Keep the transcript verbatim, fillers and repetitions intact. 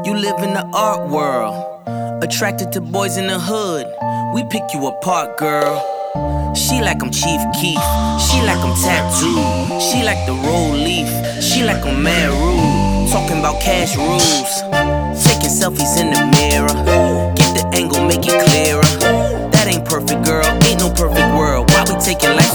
You live in the art world, attracted to boys in the hood. We pick you apart, girl. She like I'm Chief Keef, she like I'm tattooed. She like the roll leaf, she like I'm mad rude. Talking about cash rules, taking selfies in the mirror. Get the angle, make it clearer. That ain't perfect, girl, ain't no perfect world. Why we taking life